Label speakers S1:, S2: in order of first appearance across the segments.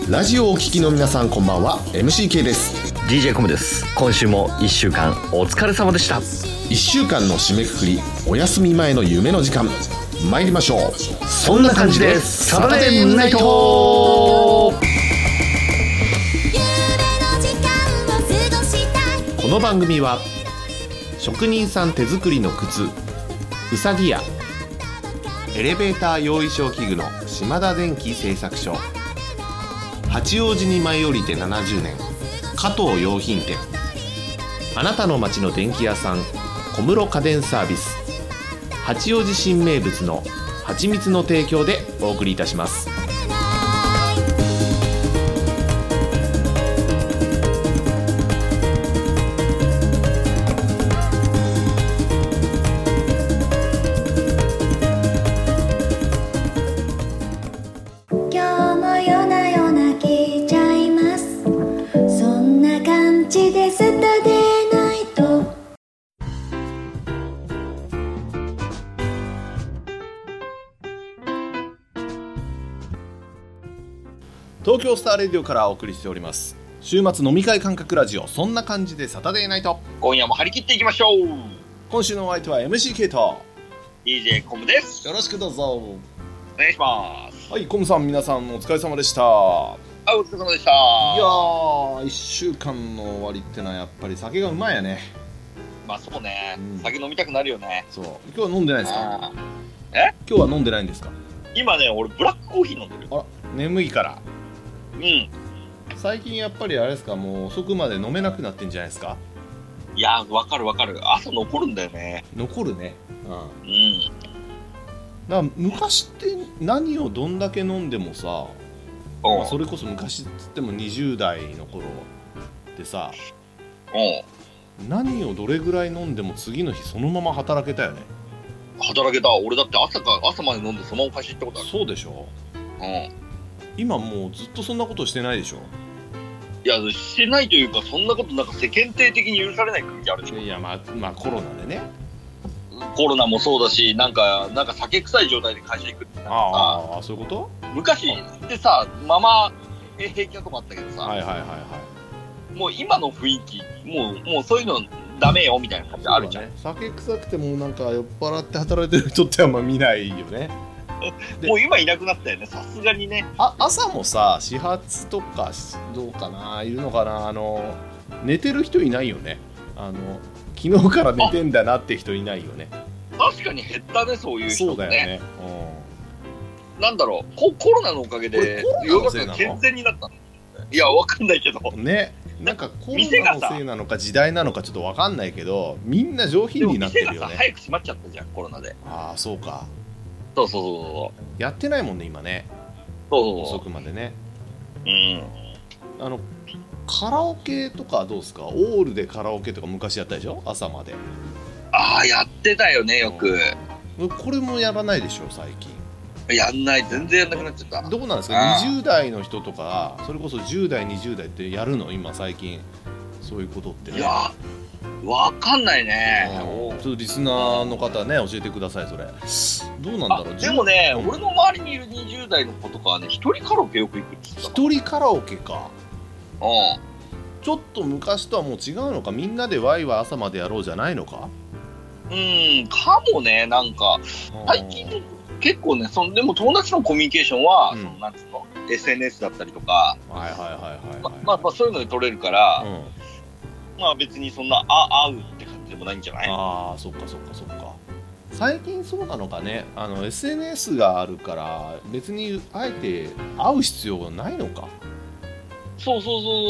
S1: ラジオをお聞きの皆さんこんばんは、 MCK です。
S2: DJ コムです。今週も1週間お疲れ様でした。
S1: 1週間の締めくくり、お休み前の夢の時間、参りましょう。
S2: そんな感じでサタデームーンナイト。
S1: この番組は職人さん手作りの靴うさぎ屋、エレベーター用意書器具の島田電機製作所、八王子に舞い降りて70年加藤洋品店、あなたの街の電気屋さん小室家電サービス、八王子新名物の蜂蜜の提供でお送りいたします。東京スターレディオからお送りしております週末飲み会感覚ラジオ、そんな感じでサタデーナイト。
S3: 今夜も張り切っていきましょう。
S1: 今週のお相手は MCK と
S3: DJ コムです。
S1: よろしくどうぞ。
S3: お願いします。
S1: はい、コムさん、皆さんお疲れ様でした。
S3: お疲れ様でした。い
S1: やー、1週間の終わりってのはやっぱり酒がうまいやね。
S3: まあそうね、酒飲みたくなるよね。
S1: そう、今日は飲んでないですか？今日は飲んでないんですか？
S3: 今ね、俺ブラックコーヒー飲んでる。
S1: あら、眠いから。
S3: うん。
S1: 最近やっぱりあれですか、もう遅くまで飲めなくなってんじゃないですか？
S3: いやー、わかるわかる。朝残るんだよね。
S1: 残るね。
S3: うん。
S1: だから昔って何をどんだけ飲んでもさ、まあ、それこそ昔っつっても20代の頃でさ、何をどれぐらい飲んでも次の日そのまま働けたよね。
S3: 働けた。俺だって朝まで飲んでそのまま会社行ったことある。
S1: そうでしょ。今もうずっとそんなことしてないでしょ。
S3: いや、してないというか、そんなことなんか世間体的に許されない空気あるでしょ。
S1: いや、まあコロナでね。
S3: コロナもそうだし、なんか酒臭い状態で会社行くってさ。
S1: ああ、そういうこと？
S3: 昔ってさ、ママ平気なとこあったけどさ、
S1: はいはいはいはい。
S3: もう今の雰囲気、もうそういうのダメよみたいな感じあるじゃん。
S1: ね、酒臭くてもなんか酔っ払って働いてる人ってあんま見ないよね。
S3: もう今いなくなったよね、さすがにね。
S1: 朝もさ、始発とかどうかな、いるのかな、寝てる人いないよね。昨日から寝てんだなって人いないよね。
S3: 確かに減ったね、そういう人ね。
S1: そうだよね。
S3: なんだろう、コロナのおかげで世の中健全になったの。いや、わかんないけどね。
S1: なんかコロナのせいなのか時代なのかちょっとわかんないけど、みんな上品になってるよね。
S3: 店がさ、早く閉まっちゃったじゃん、コロナで。
S1: ああ、そうか。
S3: そう
S1: やってないもんね、今ね。遅くまでね。カラオケとかどうですか？オールでカラオケとか昔やったでしょ、朝まで。
S3: ああ、やってたよね、よく。
S1: これもやらないでしょ、最近。
S3: やんない、全然やんなくなっちゃった。
S1: どうなんですか、20代の人とか、それこそ10代、20代ってやるの？今、最近、そういうことってね。
S3: いや、わかんないね。
S1: ちょっとリスナーの方ね、教えてください、それ。どうなんだろう。
S3: でもね、俺の周りにいる20代の子とかはね、一人カラオケよく行くって言ってた。
S1: 一人カラオケか。ちょっと昔とはもう違うのか、みんなでワイワイ朝までやろうじゃないのか。
S3: かもね、なんか、最近結構ね、でも友達のコミュニケーションは、なんつうの、SNS だったりとか、まあそういうので取れるから、まあ別にそんな会うって感じでもないんじゃない？
S1: ああ、そっか。最近そうなのかね。SNS があるから別にあえて会う必要がないのか。
S3: そう。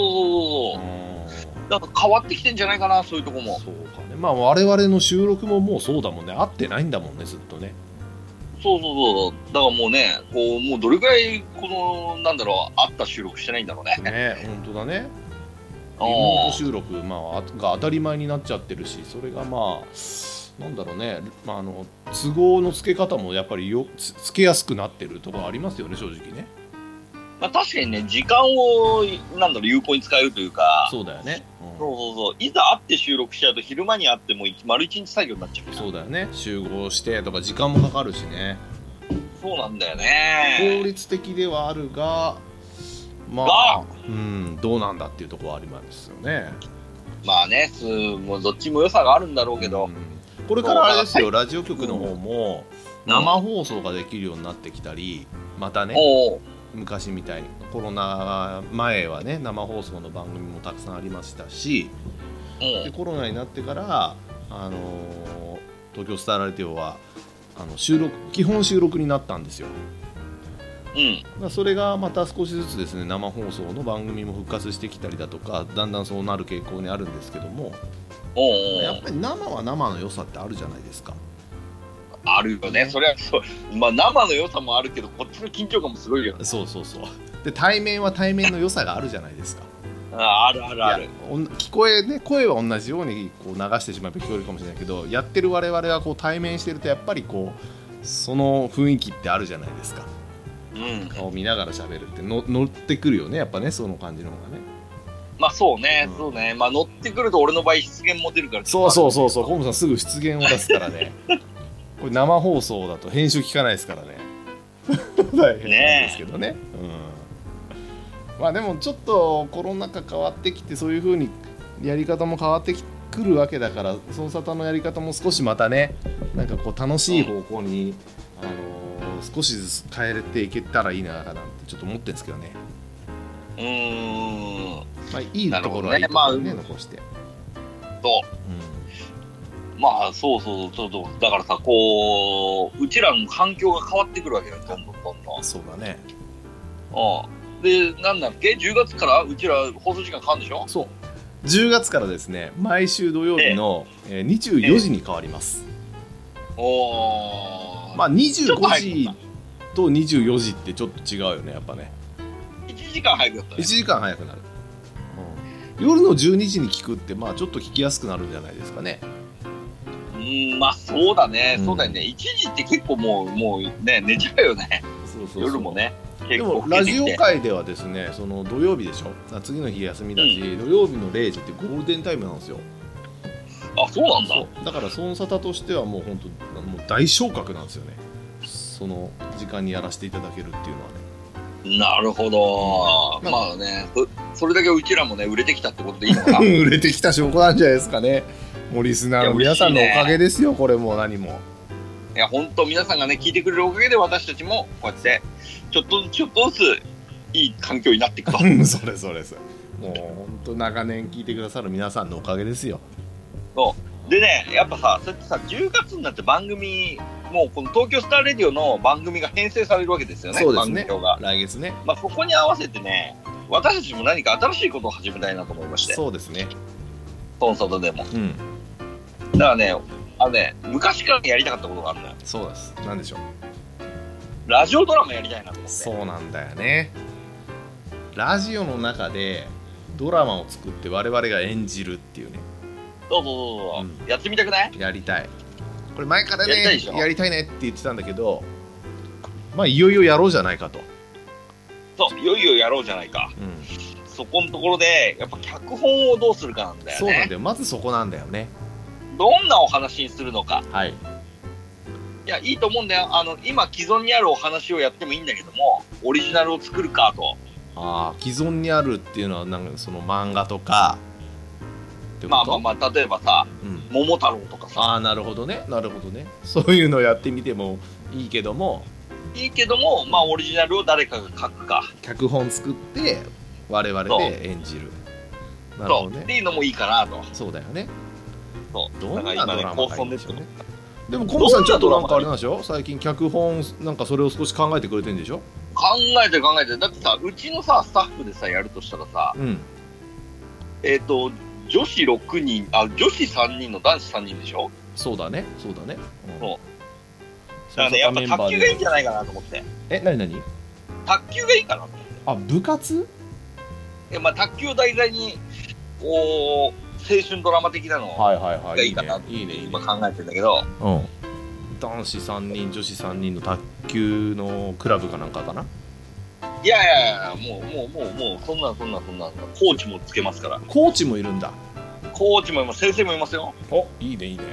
S3: なんか変わってきてんじゃないかな、そういうとこも。
S1: そうかね。まあ我々の収録ももうそうだもんね。会ってないんだもんね、ずっとね。
S3: そうだからもうね、もうどれくらいなんだろう、会った収録してないんだろうね。
S1: 本当だね。リモート収録、が当たり前になっちゃってるし、それがなんだろうね、都合のつけ方もやっぱりつけやすくなってるところありますよね、正直ね。
S3: 確かにね、時間を有効に使えるというか。
S1: そうだよね。
S3: いざ会って収録しちゃうと昼間に会っても丸一日作業になっちゃう。
S1: そうだよね。集合してとか時間もかかるしね。
S3: そうなんだよね。
S1: 効率的ではあるが、 まあ、どうなんだっていうところはありますよね。
S3: まあね、もうどっちも良さがあるんだろうけど、
S1: これからあれですよ、ラジオ局の方も生放送ができるようになってきたり、またね、昔みたいにコロナ前はね生放送の番組もたくさんありましたし、でコロナになってから東京スターラジオは基本収録になったんですよ。それがまた少しずつですね、生放送の番組も復活してきたりだとか、だんだんそうなる傾向にあるんですけども、やっぱり生は生の良さってあるじゃないですか。
S3: あるよね、それはそう、まあ、生の良さもあるけど、こっちの緊張感もすごいよね。
S1: そうで、対面は対面の良さがあるじゃないですか。
S3: ある。
S1: 聞こえね、声は同じようにこう流してしまえば聞こえるかもしれないけど、やってる我々はこう対面してるとやっぱりこうその雰囲気ってあるじゃないですか。顔見ながら喋るって乗ってくるよね、やっぱね、その感じの方がね。
S3: まあそうね、まあ乗ってくると俺の場合失言も出るから。
S1: そう河本さんすぐ失言を出すからね。これ生放送だと編集聞かないですからね。大変なんですけどね。まあでもちょっとコロナ禍変わってきて、そういう風にやり方も変わってくるわけだから、その沙汰のやり方も少しまたね、なんかこう楽しい方向に、少しずつ変えていけたらいいななんてちょっと思ってるんですけどね。まあいいところはいいところね、残して。
S3: まあそうだからさ、こううちらの環境が変わってくるわけよ、どんどん。
S1: そうだね。
S3: で、なんだっけ、10月からうちら放送時間変わるんでしょ。
S1: そう、10月からですね、毎週土曜日の24時に変わります。まあ25時と24時ってちょっと違うよね、やっぱね。
S3: 1時間早くなったね。
S1: 1時間早くなる。夜の12時に聞くって、まあちょっと聞きやすくなるんじゃないですかね。
S3: まあそうだね、そうだよね。1時って結構もうね、寝ちゃうよね。夜もね。
S1: でもラジオ界ではですね、その土曜日でしょ、次の日休みだし、土曜日の0時ってゴールデンタイムなんですよ。
S3: あ、そうなんだ。
S1: だからその沙汰としてはもう本当もう大昇格なんですよね、その時間にやらせていただけるっていうのはね。
S3: なるほど。まあね、それだけうちらもね売れてきたってことでいいのかな。
S1: 売れてきた証拠なんじゃないですかね。もうリスナーの皆さんのおかげですよ、これも何も。
S3: いや本当皆さんがね聞いてくれるおかげで、私たちもこうやってちょっとずついい環境になっていくと。それもう本当長年聞いてくださる皆さんのおかげですよ。そうでね、やっぱさ、そうやってさ、10月になって番組、もうこの東京スターレディオの番組が編成されるわけですよね。
S1: そうですね、
S3: 番組表が
S1: 来月ね。
S3: まあそこに合わせてね、私たちも何か新しいことを始めたいなと思いまして。
S1: そうですね、
S3: トンサトでも、だからね、昔からやりたかったことがあるんだよ。
S1: そうです。なんでしょう。
S3: ラジオドラマやりたいなと思って。
S1: そうなんだよね。ラジオの中でドラマを作って我々が演じるっていうね。
S3: どう、やってみたくない？
S1: やりたい。これ前からね、やりたいねって言ってたんだけど、まあいよいよやろうじゃないかと。
S3: そう、いよいよやろうじゃないか。そこのところでやっぱ脚本をどうするかなんだよね。
S1: そうなんだよ。まずそこなんだよね。
S3: どんなお話にするのか。
S1: はい。
S3: いや、いいと思うんだよ。今既存にあるお話をやってもいいんだけども、オリジナルを作るかと。
S1: 既存にあるっていうのはなんかその漫画とか。
S3: まあ例えばさ、桃太郎とかさ。
S1: なるほどね。そういうのをやってみてもいいけども、
S3: まあオリジナルを誰かが書くか。
S1: 脚本作って我々で演じる。
S3: なるほどね。っていうのもいいかなと。
S1: そうだよね。
S3: どんなドラマがいいんでしょうね。
S1: でもコムさんちょっとなんかあれなんでしょ、最近脚本なんかそれを少し考えてくれてるんでしょ。
S3: 考えてだってさ、うちのさスタッフでさやるとしたらさ、女子6人、女子3人の男子3人でしょ。そうだね。
S1: そう
S3: だからね、やっぱ卓球がいいんじゃないかなと思って。
S1: 何？
S3: 卓球がいいかなと思って。
S1: 部活？
S3: まあ卓球を題材に青春ドラマ的なのがいいかなって今考えてるんだけど、男子3人女子3人の卓球のクラブかなんかかな。いやもうそんなコーチもつけますから。
S1: コーチもいるんだ。
S3: コーチもいます、先生もいますよ。
S1: いいね。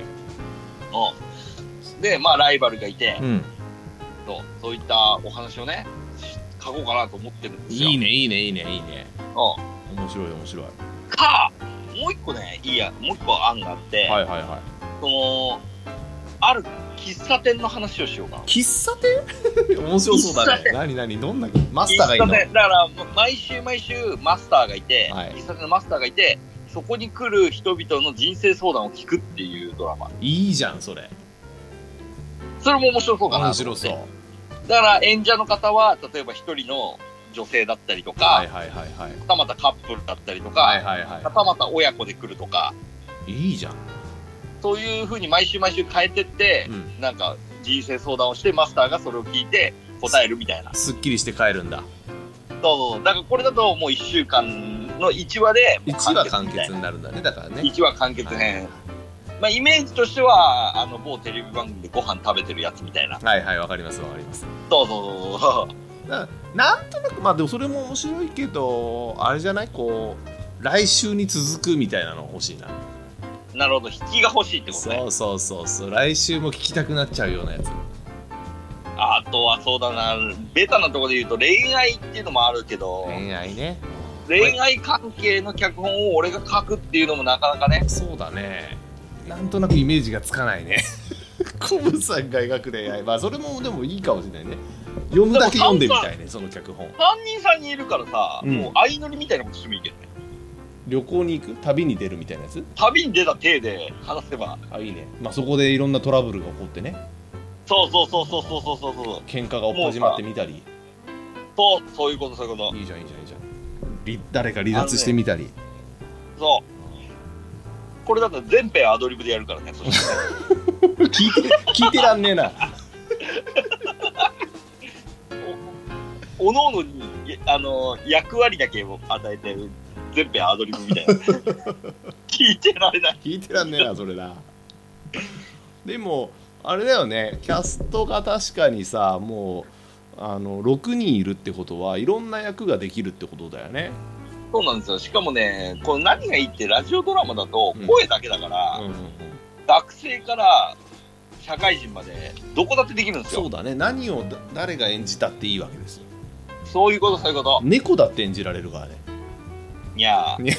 S3: でまあライバルがいて、そういったお話をね書こうかなと思ってるんですよ。
S1: いいねいいねいいねいいね。面白い面白い。
S3: かもう一個ね、もう一個案があって、
S1: はいはいはい。
S3: そのある喫茶店の話をしようかな。
S1: 喫茶店面白そうだね。何どんなマスターがいるの？
S3: だから毎週マスターがいて、
S1: はい、
S3: 喫茶店のマスターがいて、そこに来る人々の人生相談を聞くっていうドラマ。い
S1: いじゃんそれ。
S3: それも面白そうかな。
S1: 面白そう。
S3: だから演者の方は例えば一人の女性だったりとか、
S1: はいはいはいはい、
S3: またまたカップルだったりとか、
S1: はいはいはい、
S3: またまた親子で来るとか。
S1: いいじゃん。そう
S3: いう風に毎週変えてって、なんか人生相談をしてマスターがそれを聞いて答えるみたいな。
S1: すっきりして帰るんだ。
S3: そうだからこれだともう1週間の1話で
S1: 1話完結になるんだね。だからね
S3: 1話完結編、まあ、イメージとしては某テレビ番組でご飯食べてるやつみたいな。
S1: はいはいわかりますわかります。
S3: そう
S1: なんとなくまあでもそれも面白いけどあれじゃない、こう来週に続くみたいなの欲しいな。
S3: なるほど、引きが欲しいってことね。
S1: そう来週も聞きたくなっちゃうようなやつ。
S3: あとはそうだな、ベタなところで言うと恋愛っていうのもあるけど、
S1: 恋愛ね、
S3: 恋愛関係の脚本を俺が書くっていうのもなかなかね。
S1: そうだね、なんとなくイメージがつかないねコブさんが描く恋愛、まあそれもでもいいかもしれないね。読むだけ読んでみたいね、その脚本。
S3: 3人いるからさ、もう相乗りみたいなことしてもいいけどね。
S1: 旅行に行く、旅に出るみたいなやつ。
S3: 旅に出た体で話せば。
S1: いいね。まあそこでいろんなトラブルが起こってね。
S3: そう
S1: 喧嘩が始まってみたり。
S3: そういうこと。
S1: いいじゃん。誰か離脱してみたり。
S3: そう。これだったら全編アドリブでやるからね。
S1: 聞いてらんねえな。
S3: おのおのに役割だけを与えて全編アドリブみたいな聞いてらんねえなそれな。でもあれだよね、キャストが確かにさ、もう6人いるってことはいろんな役ができるってことだよね。そうなんですよ。しかもね、これ何がいいってラジオドラマだと声だけだから、学生から社会人までどこだってできるんですよ。そうだね、何を誰が演じたっていいわけですよ。そういうこと。猫だって演じられるからね。にゃー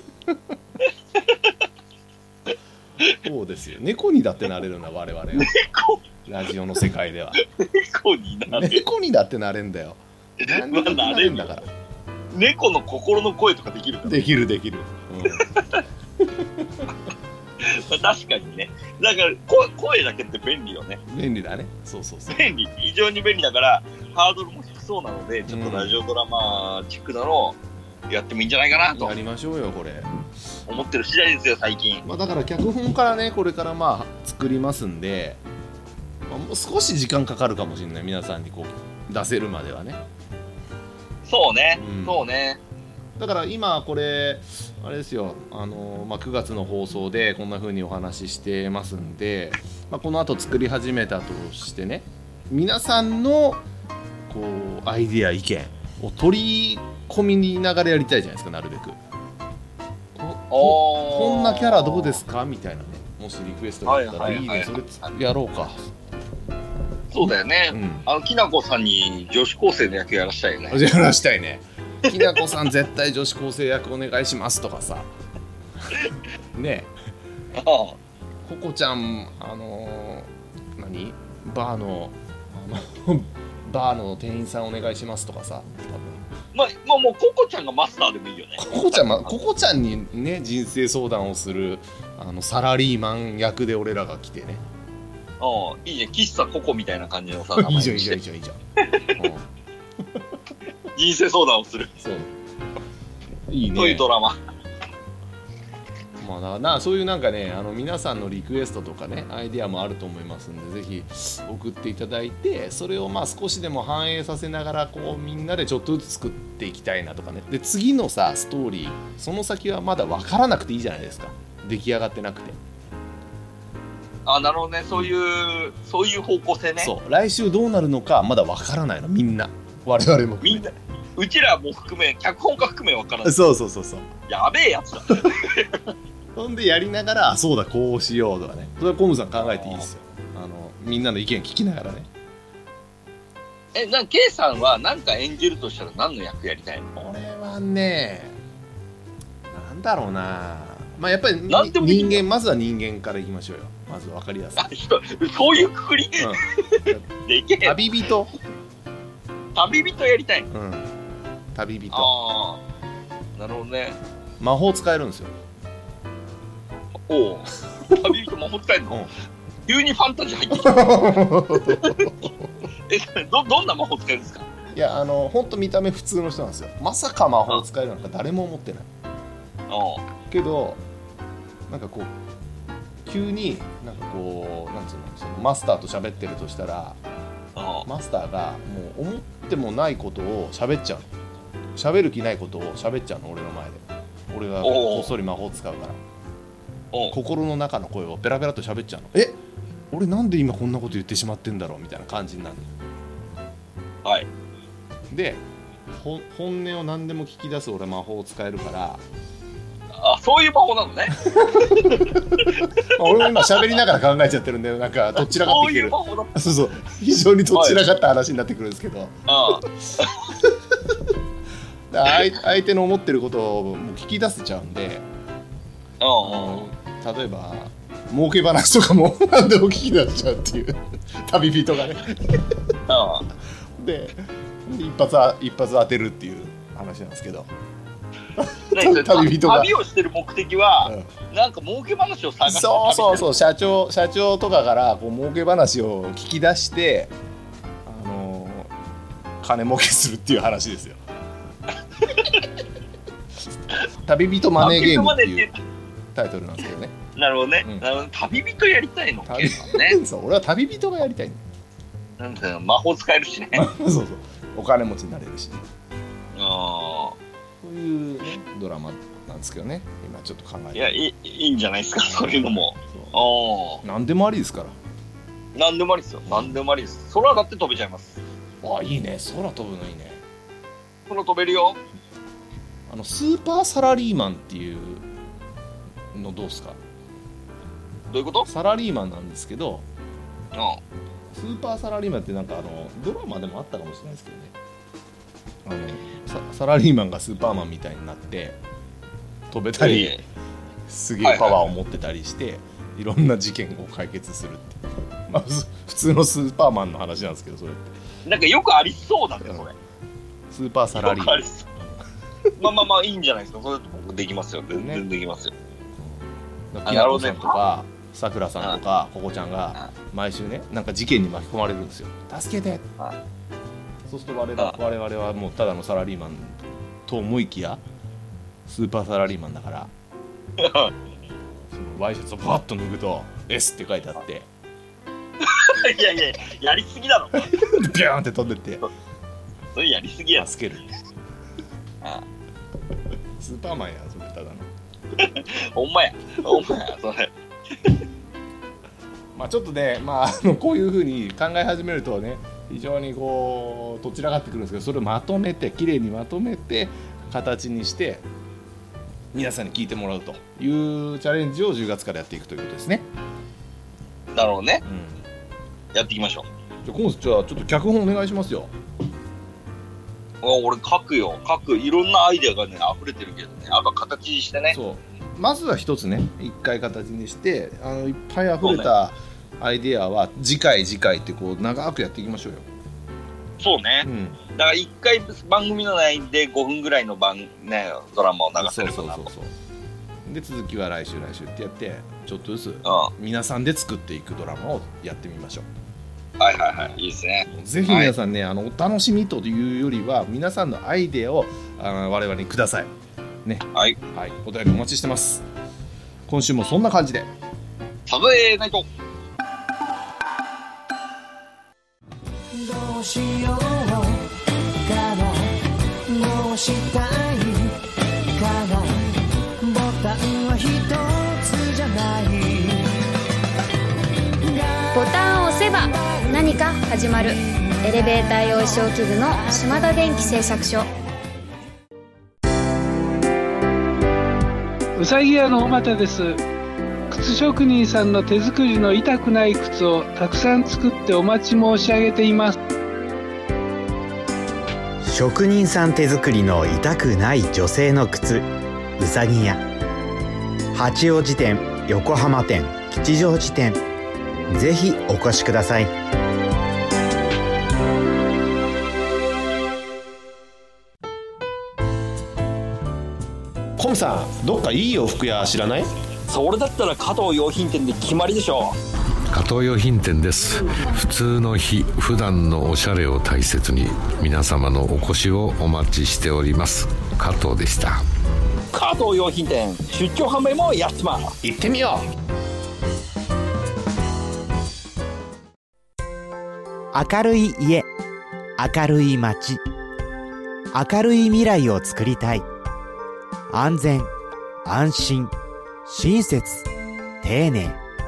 S3: そうですよ、猫にだってなれるんだ我々は。ラジオの世界では猫にだってなれんだよ。何にだってなれんだから。猫の心の声とかできるから。できる、確かにね。だから声だけって便利よね。便利だね。そう便利、非常に便利だからハードルも低そうなので、ちょっとラジオドラマチックなのをやってもいいんじゃないかなと。やりましょうよこれ。思ってる次第ですよ最近。だから脚本からね、これから作りますんで、もう少し時間かかるかもしれない、皆さんにこう出せるまではね。そうね。だから今これあれですよ、9月の放送でこんな風にお話ししてますんで、この後作り始めたとしてね、皆さんのこうアイディア意見を取り込みながらやりたいじゃないですか、なるべく。こんなキャラどうですかみたいなね、もしリクエストがあったらいいね、それやろうか。そうだよね、きなこさんに女子高生の役やらしたいよね。やらしたいね。きなこさん絶対女子高生役お願いしますとかさねえ、ここちゃんバーの店員さんお願いしますとかさ。もうココちゃんがマスターでもいいよね。ココちゃんにね、人生相談をするサラリーマン役で俺らが来てね。いいじゃん、喫茶ココみたいな感じのさ。いいじゃん人生相談をする。そういいね。そういうドラマ。そういうなんかね、皆さんのリクエストとかね、アイデアもあると思いますんで、ぜひ送っていただいて、それを少しでも反映させながらこうみんなでちょっとずつ作っていきたいなとかね。で次のさストーリー、その先はまだ分からなくていいじゃないですか、出来上がってなくて。なるほどね、そういう方向性ね。そう、来週どうなるのかまだ分からないの、みんな、我々もみんな、うちらも含め、脚本家含め分からない。そうやべえやつだほんでやりながら、そうだこうしようとかね、それはコムさん考えていいですよ。みんなの意見聞きながらね。 K さんは何か演じるとしたら何の役やりたいの？
S1: 俺はね、なんだろうな、まあやっぱり人間、まずは人間からいきましょうよ。まず分かりやすい。
S3: そういうくくり、でけえ。
S1: 旅人
S3: やりたい。
S1: 旅人。
S3: ああ、なるほどね。
S1: 魔法使えるんですよ。
S3: おう、旅人魔法使えるの？急にファンタジー入ってきた。どんな魔法使えるんですか？
S1: いや、ほんと見た目普通の人なんですよ。まさか魔法使えるなんか誰も思ってない。けどなんかこう急になんかこうなんつうの、そのマスターと喋ってるとしたら、マスターがもう思ってもないことを喋っちゃうの。喋る気ないことを喋っちゃうの、俺の前で。俺がこっそり魔法使うから、心の中の声をペラペラと喋っちゃうの。俺なんで今こんなこと言ってしまってんだろうみたいな感じになるの。
S3: はい。
S1: で、本音を何でも聞き出す俺魔法を使えるから。
S3: あ、そういう魔法なのね。
S1: 俺も今喋りながら考えちゃってるんだよ。なんかどちらかってきてる。そうそう、非常にどちらかった話になってくるんですけど、相手の思ってることをもう聞き出せちゃうんで、例えば儲け話とかも何でも聞き出しちゃうっていう旅人がね。で一発当てるっていう話なんですけど。
S3: 旅人が旅をしてる目的は、なんか儲け話を探す。
S1: そう社長とかからこう儲け話を聞き出して、金儲けするっていう話ですよ。旅人マネーゲームっていうタイトルなんですけどね。
S3: なるほどね。旅人やりたいの。
S1: そう、俺は旅人がやりたいん
S3: だ。なんか魔法使えるしね。
S1: そう、お金持ちになれるしね。そういうねドラマなんですけどね。今ちょっと考えて。
S3: いや、いいんじゃないですか、そういうのも。
S1: 何でもありですから。
S3: 何でもありですよ。何でもありです。空だって飛べちゃいます。
S1: いいね。空飛ぶのいいね。
S3: 空飛べるよ。
S1: スーパーサラリーマンっていうのどうですか？
S3: どういうこと？
S1: サラリーマンなんですけど、スーパーサラリーマンってなんかドラマでもあったかもしれないですけどね。サラリーマンがスーパーマンみたいになって飛べたり、すげえパワーを持ってたりして、いろんな事件を解決するって、まあ、普通のスーパーマンの話なんですけど、それって
S3: なんかよくありそうなんだよ、それ。
S1: スーパーサラリーマン。
S3: まあいいんじゃないですか。それ僕できますよ。全然できますよ。
S1: きなこさんとかさくらさんとかここちゃんが毎週ね、なんか事件に巻き込まれるんですよ。助けて。そうすると我々はもうただのサラリーマンと思いきやスーパーサラリーマンだからそのワイシャツをパッと脱ぐと S って書いてあって、
S3: いややりすぎだろ。
S1: ビューンって飛んでって、
S3: それやりすぎや。
S1: 助ける。スーパーマンや、それただの。
S3: ほんまやそれ。
S1: まあちょっとね、こういう風に考え始めるとね、非常にこうどちらかってくるんですけど、それをまとめてきれいにまとめて形にして皆さんに聞いてもらうというチャレンジを10月からやっていくということですね。
S3: なるほどね。やっていきましょう。
S1: じゃあちょっと脚本お願いしますよ。
S3: 俺書くいろんなアイデアがね溢れてるけどね、形にしてね。
S1: そう、まずは一つね、一回形にしていっぱい溢れたアイデアは次回ってこう長くやっていきましょうよ。
S3: そうね、だから一回番組の内で5分ぐらいのドラマを流せるかなと。
S1: で続きは来週ってやってちょっとずつ皆さんで作っていくドラマをやってみましょう。
S3: いいですね。
S1: ぜひ皆さんね、お楽しみというよりは皆さんのアイデアを我々にくださいね。お便りお待ちしてます。今週もそんな感じで
S3: サザエナイト。
S4: どうしようかな、どうしたいかな、ボタンは一つじゃない。
S5: ボタンを押せば何か始まる。エレベーター用小器具の島田電機製作所。
S6: うさぎ屋の尾又です。靴職人さんの手作りの痛くない靴をたくさん作ってお待ち申し上げています。
S7: 職人さん手作りの痛くない女性の靴、うさぎ屋。八王子店、横浜店、吉祥寺店、ぜひお越しください。
S1: コムさん、どっかいい洋服屋知らない？
S3: それだったら加藤洋品店で決まりでしょ。
S8: 加藤洋品店です。普通の日、普段のおしゃれを大切に皆様のお越しをお待ちしております。加藤でした。
S3: 加藤洋品店、出張販売もやってます。
S1: 行ってみよ
S7: う。明るい家、明るい街、明るい未来を作りたい。安全、安心、親切、丁寧。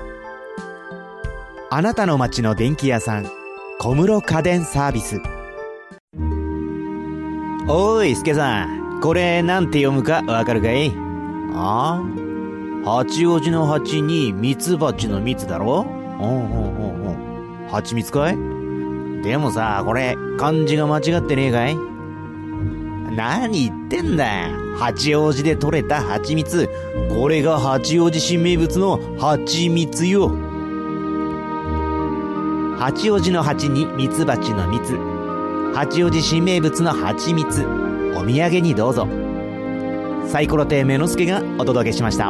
S7: あなたの街の電気屋さん、小室家電サービス。おーい、助さん、これなんて読むかわかるかい？ああ、八王子の八にミツバチのミツだろ？蜂蜜かい？でもさ、これ漢字が間違ってねえかい？何言ってんだよ。八王子で採れた蜂蜜、これが八王子新名物の蜂蜜よ。八王子の八にミツバチの蜜、八王子新名物の蜂蜜、お土産にどうぞ。サイコロ亭目の助がお届けしました。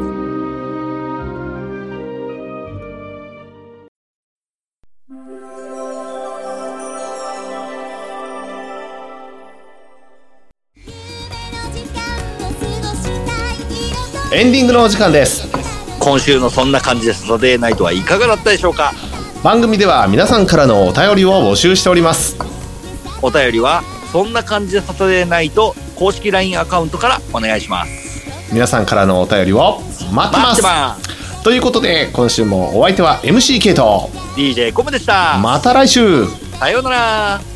S1: エンディングのお時間です。
S3: 今週のそんな感じでサタデーナイトはいかがだったでしょうか。
S1: 番組では皆さんからのお便りを募集しております。
S3: お便りはそんな感じでサタデーナイト公式 LINE アカウントからお願いします。
S1: 皆さんからのお便りを待ってます。ということで今週もお相手は MC ケイト
S3: DJ コムでした。
S1: また来週。
S3: さようなら。